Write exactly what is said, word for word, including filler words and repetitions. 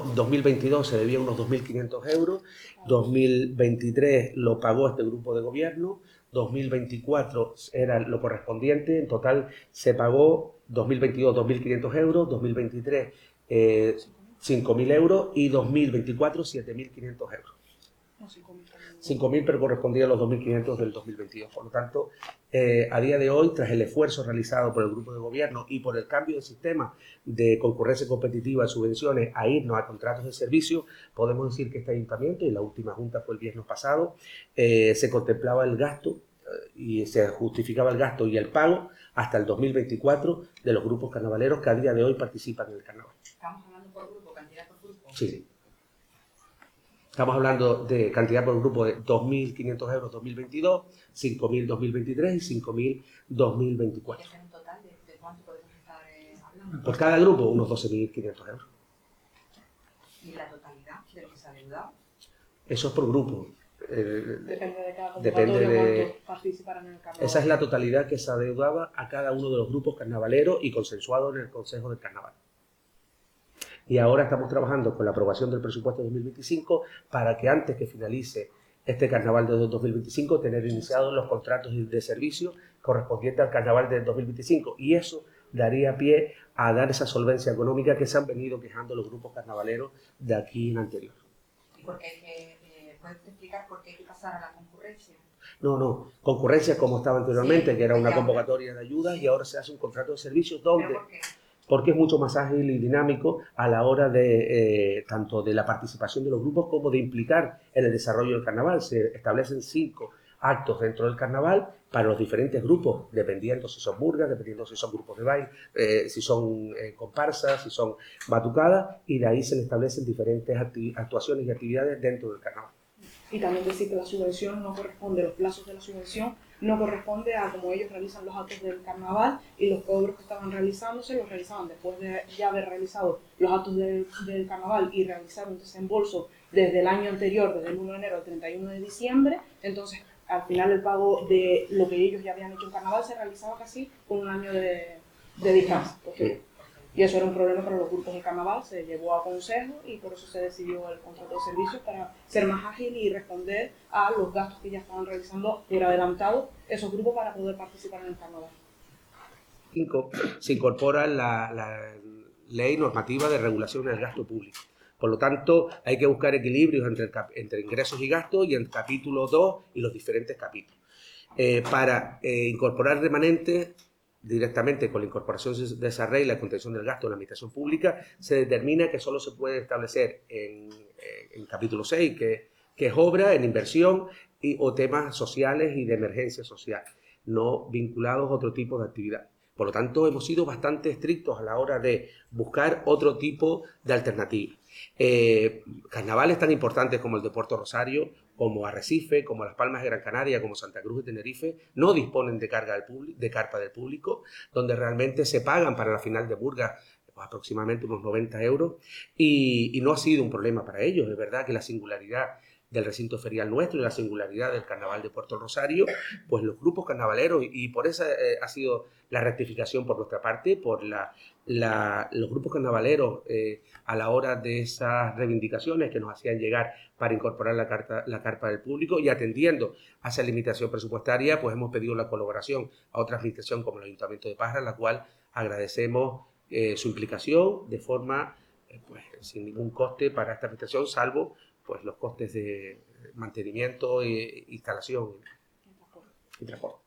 dos mil veintidós se debía unos dos mil quinientos euros, dos mil veintitrés lo pagó este grupo de gobierno, dos mil veinticuatro era lo correspondiente, en total se pagó dos mil veintidós dos mil quinientos euros, dos mil veintitrés eh, cinco mil euros y dos mil veinticuatro siete mil quinientos euros. cinco mil, pero correspondía a los dos mil quinientos del dos mil veintidós. Por lo tanto, eh, a día de hoy, tras el esfuerzo realizado por el grupo de gobierno y por el cambio de sistema de concurrencia competitiva de subvenciones a irnos a contratos de servicio, podemos decir que este ayuntamiento, y la última junta fue el viernes pasado, eh, se contemplaba el gasto eh, y se justificaba el gasto y el pago hasta el dos mil veinticuatro de los grupos carnavaleros que a día de hoy participan en el carnaval. ¿Estamos hablando por grupo, cantidad por grupo? Sí, sí. Estamos hablando de cantidad por grupo de dos mil quinientos euros dos mil veintidós, cinco mil dos mil veintitrés y cinco mil dos mil veinticuatro. ¿Es en total de, de cuánto podemos estar eh, hablando? Por cada grupo, unos doce mil quinientos euros. ¿Y la totalidad de lo que se ha adeudado? Eso es por grupo. Eh, Depende de cada depende convocatoria de... cuántos participarán en el carnaval. Esa es la totalidad que se adeudaba a cada uno de los grupos carnavaleros y consensuado en el Consejo del Carnaval. Y ahora estamos trabajando con la aprobación del presupuesto dos mil veinticinco para que antes que finalice este carnaval de dos mil veinticinco tener iniciados los contratos de servicio correspondientes al carnaval de dos mil veinticinco, y eso daría pie a dar esa solvencia económica que se han venido quejando los grupos carnavaleros de aquí en anterior. ¿Y por qué hay que, eh, puedes explicar por qué hay que pasar a la concurrencia? No, no, concurrencia como estaba anteriormente, Sí, que era una ya. convocatoria de ayudas, y ahora se hace un contrato de servicios donde... ¿Pero por qué? Porque es mucho más ágil y dinámico a la hora de eh, tanto de la participación de los grupos como de implicar en el desarrollo del carnaval. Se establecen cinco actos dentro del carnaval para los diferentes grupos, dependiendo si son burgas, dependiendo si son grupos de baile, eh, si son eh, comparsas, si son batucadas, y de ahí se le establecen diferentes actuaciones y actividades dentro del carnaval. Y también decir que la subvención no corresponde, los plazos de la subvención no corresponde a cómo ellos realizan los actos del carnaval, y los cobros que estaban realizándose los realizaban después de ya haber realizado los actos del, del carnaval y realizar un desembolso desde el año anterior, desde el uno de enero al treinta y uno de diciembre. Entonces, al final el pago de lo que ellos ya habían hecho en carnaval se realizaba casi con un año de, de distancia. Pues, y eso era un problema para los grupos de carnaval, se llevó a consejo y por eso se decidió el contrato de servicios para ser más ágil y responder a los gastos que ya estaban realizando por adelantado esos grupos para poder participar en el carnaval. Se incorpora la, la ley normativa de regulación del gasto público. Por lo tanto, hay que buscar equilibrios entre, el cap entre ingresos y gastos y el capítulo dos y los diferentes capítulos. Eh, para eh, incorporar remanentes, directamente con la incorporación de esa regla y la contención del gasto en la administración pública, se determina que solo se puede establecer en, en capítulo seis, que, que es obra, en inversión y, o temas sociales y de emergencia social, no vinculados a otro tipo de actividad. Por lo tanto, hemos sido bastante estrictos a la hora de buscar otro tipo de alternativa. Eh, carnavales tan importantes como el de Puerto Rosario, como Arrecife, como Las Palmas de Gran Canaria, como Santa Cruz de Tenerife, no disponen de, carga del público, de carpa del público, donde realmente se pagan para la final de Burgas pues, aproximadamente unos noventa euros, y, y no ha sido un problema para ellos. Es verdad que la singularidad del recinto ferial nuestro y la singularidad del carnaval de Puerto Rosario, pues los grupos carnavaleros, y por eso eh, ha sido la rectificación por nuestra parte, por la, la, los grupos carnavaleros eh, a la hora de esas reivindicaciones que nos hacían llegar para incorporar la, carta, la carpa del público, y atendiendo a esa limitación presupuestaria, pues hemos pedido la colaboración a otra administración como el Ayuntamiento de Parra, la cual agradecemos eh, su implicación de forma eh, pues, sin ningún coste para esta administración, salvo pues los costes de mantenimiento, e instalación y transporte.